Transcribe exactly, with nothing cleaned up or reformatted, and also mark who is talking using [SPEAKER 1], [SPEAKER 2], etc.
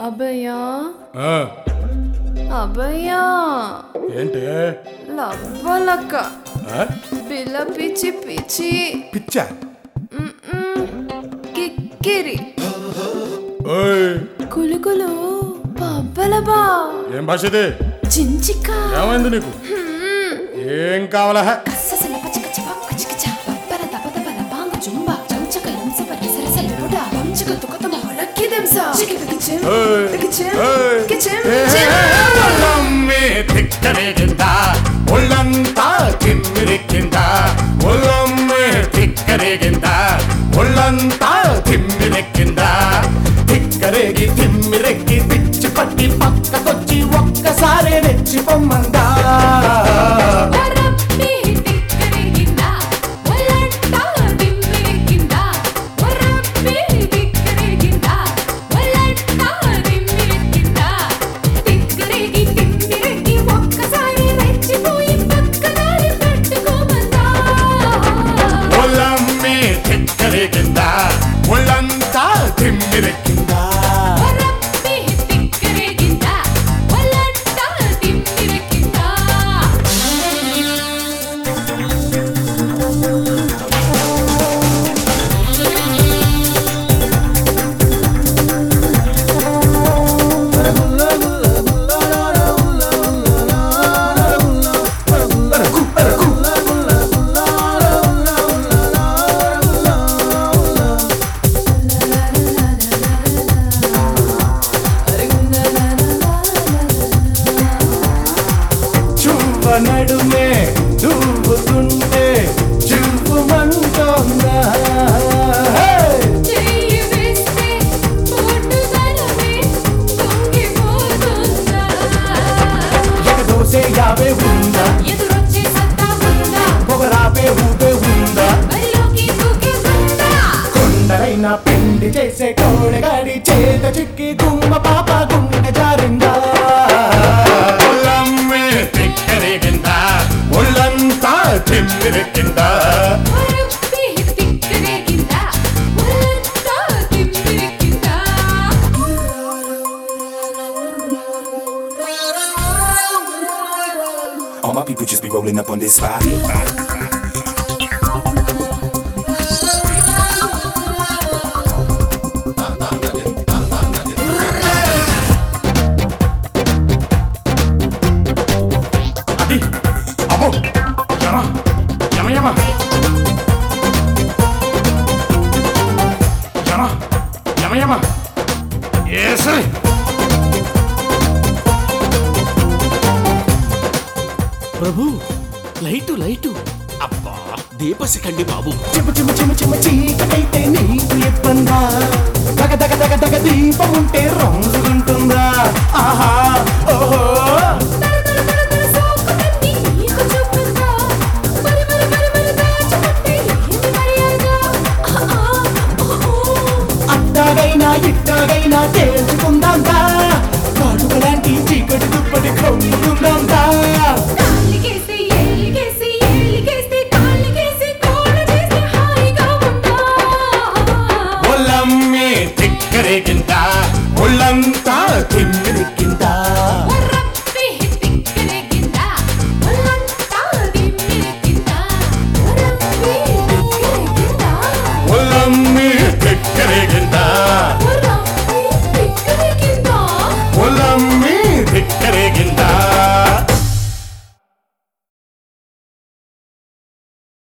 [SPEAKER 1] అభయ్యా
[SPEAKER 2] ఆ,
[SPEAKER 1] అభయ్యా
[SPEAKER 2] ఏంటి
[SPEAKER 1] లవ్వలక్క
[SPEAKER 2] ఆ?
[SPEAKER 1] పిల్ల పిచ్చి పిచ్చి
[SPEAKER 2] పిచ్చా
[SPEAKER 1] కిక్కిరి
[SPEAKER 2] ఓయ్
[SPEAKER 1] కులుకులు పబ్బలబా
[SPEAKER 2] ఏం భాష ఇది?
[SPEAKER 1] చించిక
[SPEAKER 2] ఏమైంది నీకు? ఏం కావాలా?
[SPEAKER 1] కస్ససల పచక చప కచికచ పబ్బర దబదబల బాంగ జుంబ చంచక లంసప రసరసల బుడ వంచక తుకతమ హలక్కి దెంసా చికిపికిచిం
[SPEAKER 2] ఓయ్,
[SPEAKER 1] పికిచిం
[SPEAKER 2] ఓయ్.
[SPEAKER 1] కిచిం
[SPEAKER 2] ఏ,
[SPEAKER 1] చిం
[SPEAKER 3] ఒళ్ళమ్మే తిక్కరేగింద ఒళ్ళంతా తిమ్మిరెక్కింద ఒళ్ళమ్మే తిక్కరేగింద ఒళ్ళంతా తిమ్మిరెక్కింద తిక్కరేగి తిమ్మిరెక్కి పిచ్చి పట్టి పక్కకొచ్చి ఒక్కసారి రెచ్చిపోమ్మందా
[SPEAKER 1] వరప్పి టిక్కరిగిందా వలంటా దిమ్మిరిగిందా వరప్పి టిక్కరిగిందా వలంటా దిమ్మిరిగిందా టిక్కరిగి దిమ్మిరిగి ఒక్కసారి రెచ్చిపోయి పక్కదారి పెట్టుకోమందా
[SPEAKER 3] ఒళ్ళమ్మే తిక్కరేగింద ఒళ్ళంతా తిమ్మిరెక్కిందా
[SPEAKER 1] వరప్పి టిక్కరిగిందా వలంటా దిమ్మిరిగిందా
[SPEAKER 3] చువ్వ నడుమే దువ్వుతుంటే చువ్వుమంటోందా
[SPEAKER 1] చెయ్యి వేస్తే పోటుదనమే పొంగిపోతుందా
[SPEAKER 3] ఎగదోసే యావే ఉందా
[SPEAKER 1] ఎదురొచ్చే సత్తా ఉందా
[SPEAKER 3] పొగరాపే ఊపే ఉందా
[SPEAKER 1] బరిలోకి దూకేస్తుందా
[SPEAKER 3] కొండలైన పిండి చేసే కోడగాడి చేత చిక్కి గుమ్మ పాప గుండె జారిందా ఒళ్ళమ్మే తిక్కరేగిందా ఒళ్ళంతా తిమ్మిరెక్కిందా
[SPEAKER 1] వరప్పి తిక్కరేగిందా ఒళ్ళంతా తిమ్మిరిగిందా
[SPEAKER 4] All my people just be rolling up on this spot.
[SPEAKER 3] అది అబ్బో యమ యమ యమ యమ యమ యమ ఏసై
[SPEAKER 5] ప్రభు లైటు లైటు అబ్బా దీపశిఖండి బాబు
[SPEAKER 3] చిమ చిమ చిమ చిమ చీకటైతే నీకు ఇబ్బందా దగ దగ దగ దగ దీపం ఉంటే రోజుకుంటుందా ఆహా ఓహో
[SPEAKER 1] తర తర తర సోకుతన్ని నీకు చూపుతా మరి మరి మరి మరి దాచుకుంటే ఏంటి మర్యాద ఆహా ఓహో
[SPEAKER 3] అట్టాగైనా ఇట్టాగైనా తేల్చుకుందాందా కాటుకలాంటి చీకటి దుప్పటి కమ్ముకుందాందా
[SPEAKER 1] కాలికేసి ఏలికేసి ఏలికేసి కాలికేసి కోడ చేసి హాయిగా ఉందా
[SPEAKER 3] ఒళ్ళమ్మే తిక్కరేగిందా ఒళ్ళంతా తిమ్మిరెక్కిందా
[SPEAKER 1] వరప్పి తిక్కరేగిందా ఒళ్ళంతా దిమ్మిరిగిందా వరప్పి తిక్కరేగిందా
[SPEAKER 3] ఒళ్ళమ్మే తిక్కరేగిందా
[SPEAKER 1] వరప్పి తిక్కరేగిందా
[SPEAKER 3] ఒళ్ళమ్మే తిక్కరేగిందా